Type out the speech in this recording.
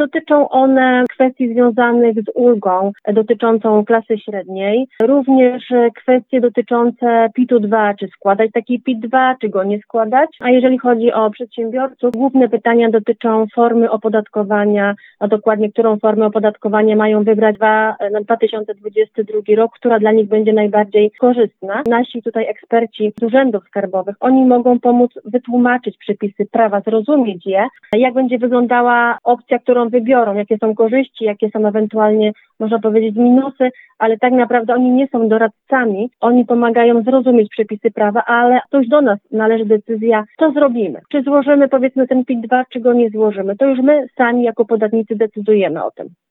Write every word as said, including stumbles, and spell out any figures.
Dotyczą one kwestii związanych z ulgą dotyczącą klasy średniej, również kwestie dotyczące P I T-u dwa, czy składać taki P I T dwa, czy go nie składać. A jeżeli chodzi o przedsiębiorców, główne pytania dotyczą formy opodatkowania, a dokładnie którą formę opodatkowania mają wybrać na dwa tysiące dwudziesty drugi rok, która dla nich będzie najbardziej korzystna. Nasi tutaj eksperci z urzędów skarbowych, oni mogą pomóc wytłumaczyć przepisy prawa, zrozumieć je, jak będzie wyglądała opcja, którą wybiorą, jakie są korzyści, jakie są ewentualnie, można powiedzieć, minusy, ale tak naprawdę oni nie są doradcami, oni pomagają zrozumieć przepisy prawa, ale to już do nas należy decyzja, co zrobimy. Czy złożymy, powiedzmy, ten P I T dwa, czy go nie złożymy. To już my sami jako podatnicy decydujemy o tym.